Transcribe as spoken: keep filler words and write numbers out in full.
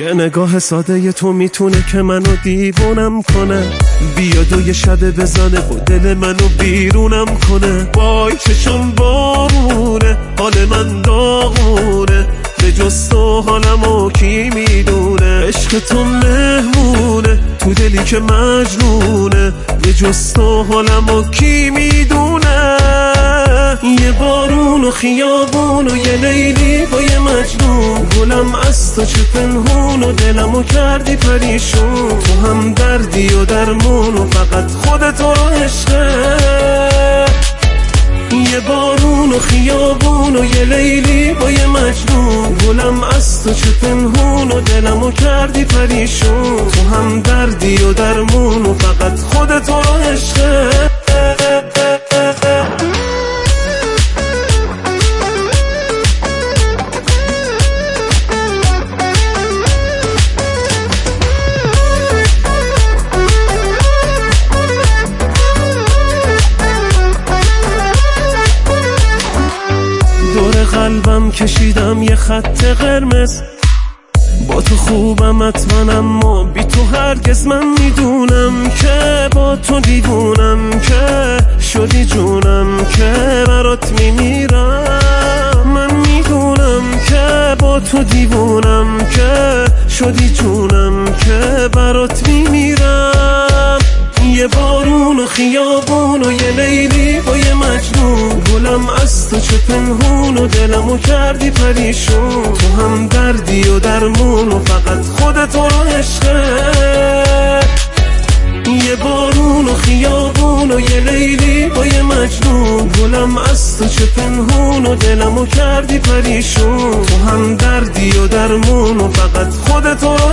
یه نگاه ساده تو میتونه که منو دیوونم کنه، بیاد و یه شب بزنه و دل منو بیرونم کنه. وای چشم بارونه، حال من داغونه، به جز تو حالمو کی میدونه. عشق تو مهمونه تو دلی که مجنونه، به جز تو حالمو کی میدونه. یه بارون و خیابون و یه لیلی با یه مجنون، گلم از تو چه پنهون و دلمو کردی پریشون. تو هم دردی و درمون و فقط خودت رو عشقه. یه بارون و خیابون و یه لیلی با یه مجنون، گلم از تو چه پنهون و دلمو کردی پریشون. تو هم دردی و درمون و فقط خودت رو عشقه. قلبم کشیدم یه خط قرمز، با تو خوبم حتما اما بی تو هرگز. من میدونم که با تو دیوونم، که شدی جونم، که برات میمیرم. من میدونم که با تو دیوونم، که شدی جونم، که برات میمیرم. یه بارون و خیابون و یه لیلی با یه مجنون، گلم از تو چه پنهون و دلمو کردی پریشون. تو هم دردی و درمون و فقط خودت رو عشقه. یه بارون و خیابون و یه لیلی با یه مجنون، گلم از تو چه پنهون و دلمو کردی پریشون. تو هم دردی و درمون و فقط خودت رو